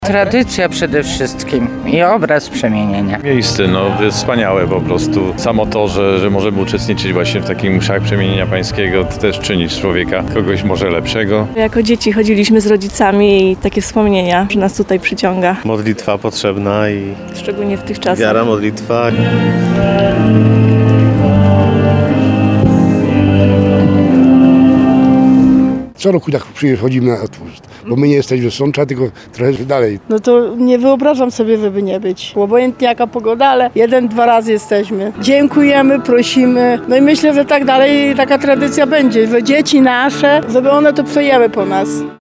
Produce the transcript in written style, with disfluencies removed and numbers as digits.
Tradycja przede wszystkim i obraz przemienienia. Miejsce, wspaniałe po prostu. Samo to, że możemy uczestniczyć właśnie w takim mszach przemienienia pańskiego, to też czyni z człowieka kogoś może lepszego. Jako dzieci chodziliśmy z rodzicami i takie wspomnienia, że nas tutaj przyciąga. Modlitwa potrzebna i Szczególnie w tych czasach. wiara, modlitwa. Co roku tak przychodzimy na otwór, bo my nie jesteśmy z Sącza, tylko trochę dalej. No to nie wyobrażam sobie, żeby nie być. Obojętnie jaka pogoda, ale 1-2 razy jesteśmy. Dziękujemy, prosimy. No i myślę, że tak dalej taka tradycja będzie, że dzieci nasze, żeby one to przejęły po nas.